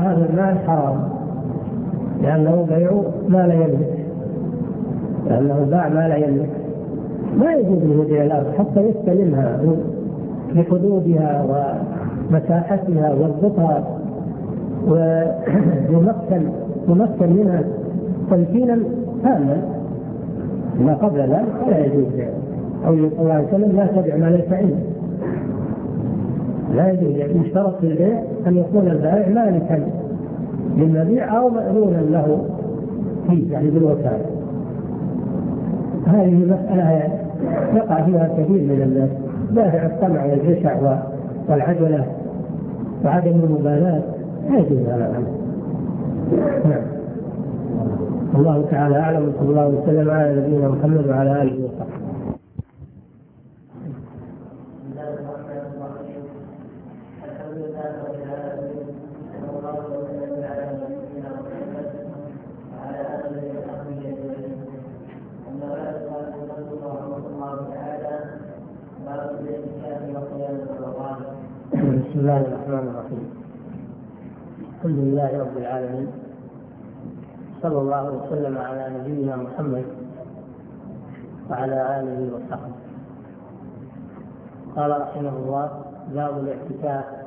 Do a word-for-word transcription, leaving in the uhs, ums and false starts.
هذا المال حرام، لأنه بيع ما لا يملك، لأنه باع ما لا يملك، ما يجوز له بيع الأرض حتى يستلمها بحدودها ومساحتها ويضبطها ويمكن يمكن منها تمكينا تاما. ما قبل ذلك لا يجوز بيعه. أو صلى الله عليه وسلم لا تبع ما ليس عنده، لا يجوز. يشترط في البيع أن يكون البائع مالكا للمبيع أو مأذونا له فيه، يعني بالوكالة. هذه مسألة يقع فيها كثير من الناس، دافع الطمع والجشع والعجلة وعدم المبالاة، لا يجوز هذا الأمر. نعم. الله تعالى أعلم، صلى الله عليه وسلم على نبينا محمد وعلى آله وصحبه. بسم الله الرحمن الرحيم. الحمد لله رب العالمين، صلى الله وسلم على نبينا محمد وعلى آله وصحبه. قال رحمه الله: باب الاعتكاف.